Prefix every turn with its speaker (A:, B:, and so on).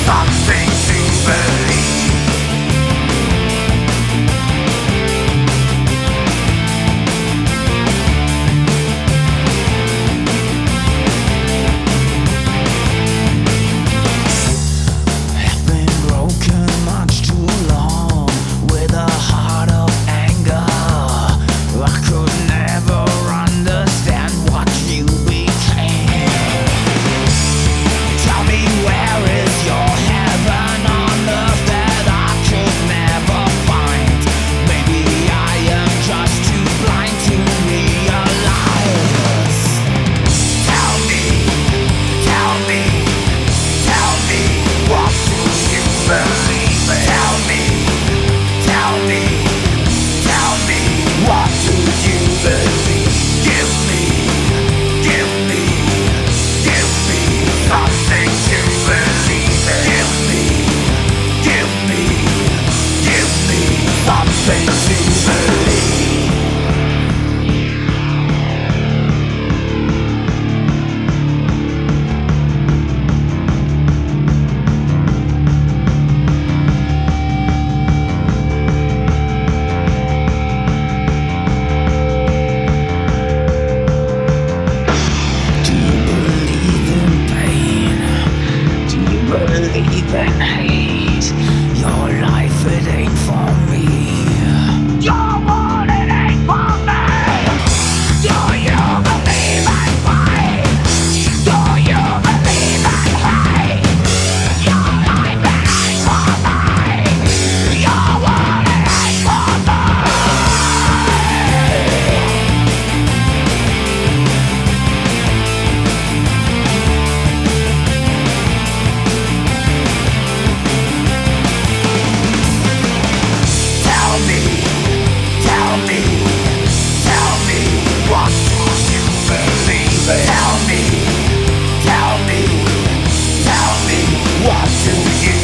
A: something to believe. I've been broken much too long with a heart of anger. I could never understand what you became. Tell me, where is your heaven on earth that I could never find? Maybe I am just too blind to realize. Tell me, tell me, tell me, what do you believe? Tell me, tell me, tell me, what do you believe? Give me, give me, give me something to believe in. Give me, give me, give me something to believe. Do you believe in pain? Do you believe in hate? Your life, it ain't for me. Your world, it ain't for me. Do you believe in fight? Do you believe in hate? Your life, it ain't for me. Your world, it ain't for me. Tell me, tell me, tell me, what do you believe in? Tell me, tell me, tell me, what do you